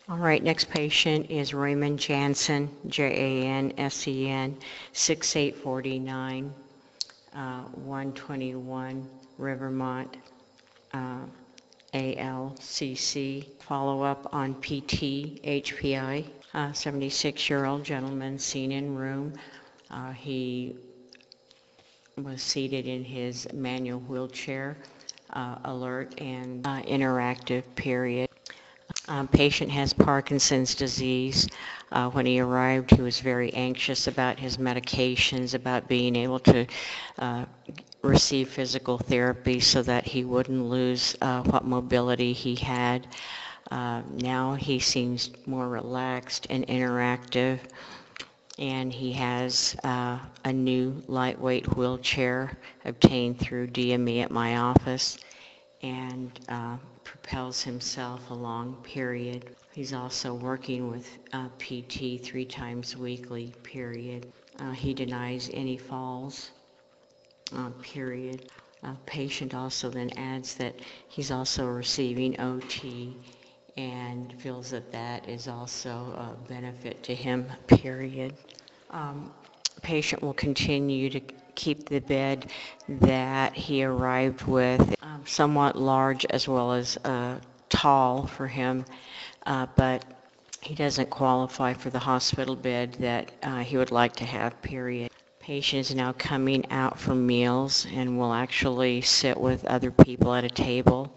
All right, next patient is Raymond Jansen, Jansen, 6849, 121 Rivermont, uh, ALCC. Follow-up on PT, HPI. 76-year-old gentleman seen in room. He was seated in his manual wheelchair, alert and interactive period. Patient has Parkinson's disease. When he arrived, he was very anxious about his medications, about being able to uh, receive physical therapy so that he wouldn't lose what mobility he had. Now he seems more relaxed and interactive, and he has a new lightweight wheelchair obtained through DME at my office, and propels himself along, period. He's also working with PT 3 times weekly, period. He denies any falls, period. Patient also then adds that he's also receiving OT and feels that that is also a benefit to him, period. Um, Patient will continue to keep the bed that he arrived with, somewhat large as well as tall for him, but he doesn't qualify for the hospital bed that he would like to have, period. Patient is now coming out for meals and will actually sit with other people at a table.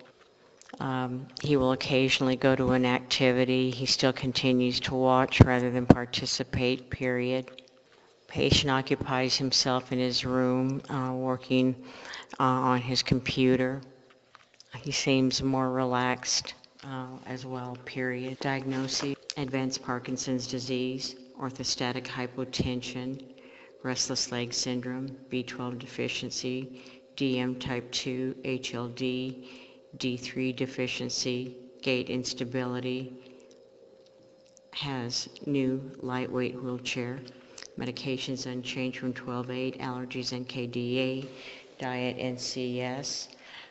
He will occasionally go to an activity. He still continues to watch rather than participate, period. Patient occupies himself in his room, working on his computer. He seems more relaxed as well, period. Diagnosis: advanced Parkinson's disease, orthostatic hypotension, restless leg syndrome, B12 deficiency, DM type 2, HLD, D3 deficiency, gait instability, has new lightweight wheelchair, medications unchanged from 12/8, allergies NKDA, diet NCS,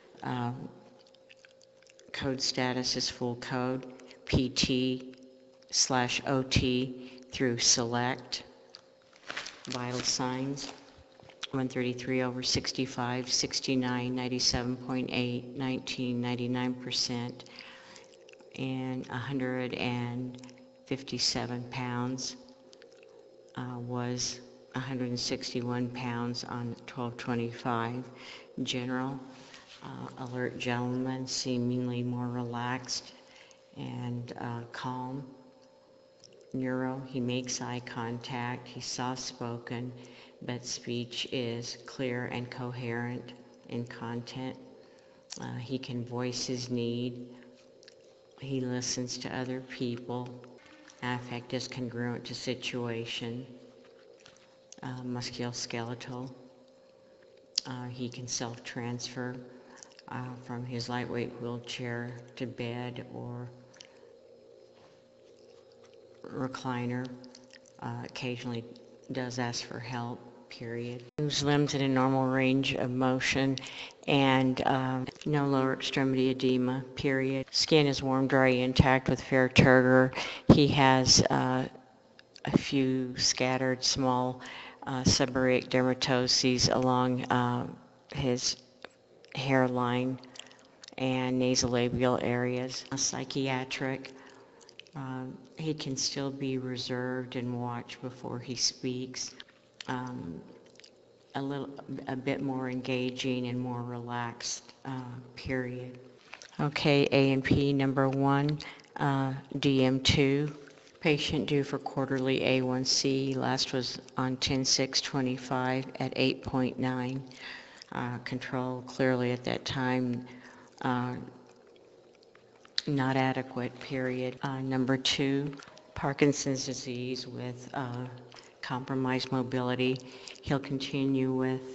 code status is full code, PT/OT through select, vital signs, 133/65, 69, 97.8, 19, 99%, and 157 pounds. Was 161 pounds on 12/25. General, alert gentleman, seemingly more relaxed and calm. Neuro, he makes eye contact, he's soft-spoken, but speech is clear and coherent in content. He can voice his need. He listens to other people. Affect is congruent to situation. Musculoskeletal. He can self-transfer from his lightweight wheelchair to bed or recliner. Occasionally does ask for help, period. Moves limbs in a normal range of motion and no lower extremity edema, period. Skin is warm, dry, intact with fair turgor. He has a few scattered small seborrheic dermatoses along his hairline and nasolabial areas. Psychiatric, he can still be reserved and watch before he speaks. A bit more engaging and more relaxed, period. Okay, A&P number 1, DM2. Patient due for quarterly A1C, last was on 10/6/25 at 8.9. Control clearly at that time not adequate, period. Number 2, Parkinson's disease with compromised mobility. He'll continue with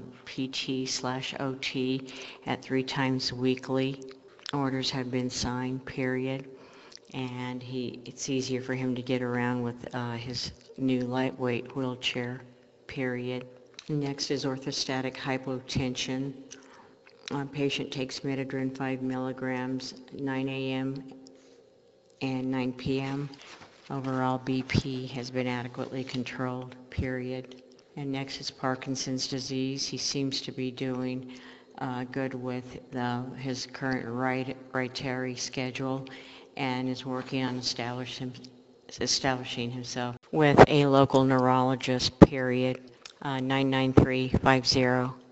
PT/OT at 3 times weekly. Orders have been signed, period. And it's easier for him to get around with his new lightweight wheelchair, period. Next is orthostatic hypotension. Patient takes Metadrin 5 milligrams, 9 a.m. and 9 p.m. Overall BP has been adequately controlled, period. And next is Parkinson's disease. He seems to be doing good with his current dietary schedule and is working on establishing himself with a local neurologist, period. 99350.